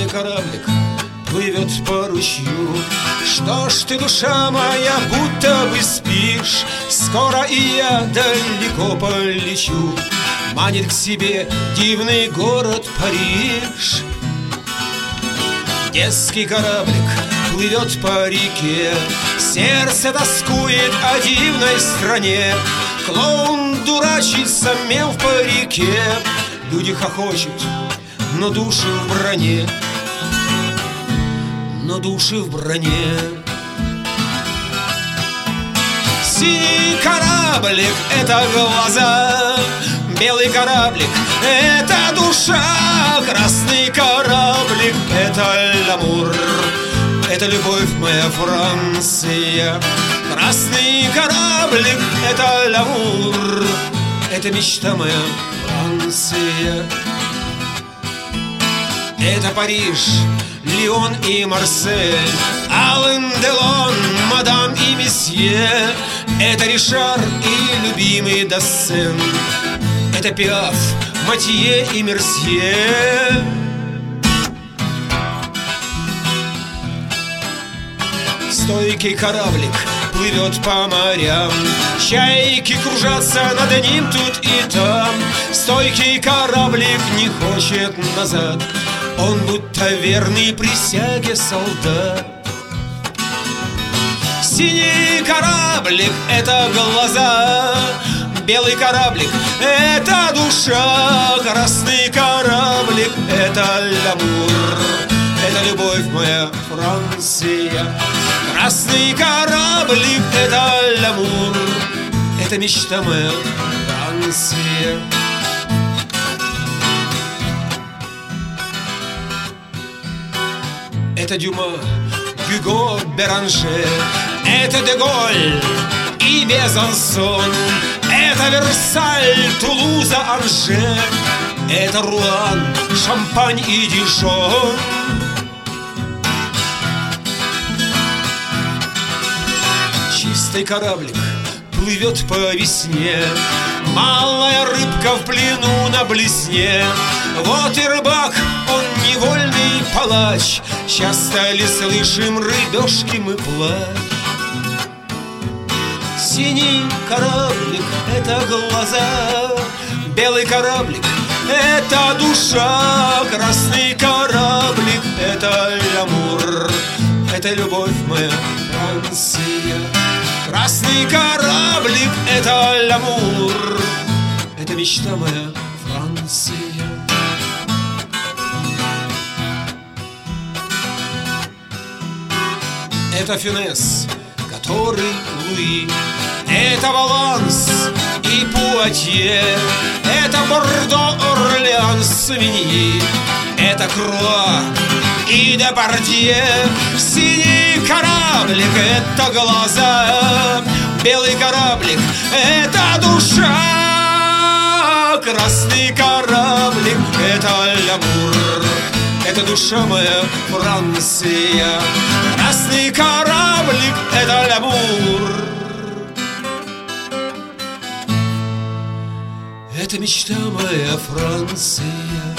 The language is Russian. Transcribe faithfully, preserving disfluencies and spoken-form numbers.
белый кораблик плывет по ручью. Что ж ты, душа моя, будто бы спишь? Скоро и я далеко полечу. Манит к себе дивный город Париж. Детский кораблик плывет по реке, сердце тоскует о дивной стране. Клоун дурачится, мел в парике, люди хохочут, но души в броне, но души в броне. Синий кораблик — это глаза, белый кораблик — это душа, красный кораблик — это ламур, это любовь моя Франция. Красный кораблик — это ламур, это мечта моя Франция. Это Париж, Лион и Марсель, Ален Делон, мадам и месье. Это Ришар и любимый Дассен, это Пиаф, Матье и Мерсье. Стойкий кораблик плывет по морям, чайки кружатся над ним тут и там. Стойкий кораблик не хочет назад, он будто верный присяге солдат. Синий кораблик — это глаза, белый кораблик — это душа, красный кораблик — это ламур, это любовь моя Франция. Красный кораблик — это ламур, это мечта моя Франция. Это Дюма, Гюго, Беранже, это Деголь и Безансон, это Версаль, Тулуза, Анже, это Руан, Шампань и Дижон. Чистый кораблик плывет по весне, малая рыбка в плену на блесне. Вот и рыбак, он невольный палач, часто ли слышим рыбешки мы плачь. Синий кораблик — это глаза, белый кораблик — это душа, красный кораблик — это ламур, это любовь моя Франция. Красный кораблик — это ламур, это мечта моя Франция. Это Фюнес, который Луи, это Валанс и Пуатье, это Бордо, Орлеан, Савиньи, это Круа и Депардье. Синий кораблик — это глаза, белый кораблик — это душа, красный кораблик — это ламур, это душа моя Франция. Красный кораблик — это ламур, это мечта моя Франция.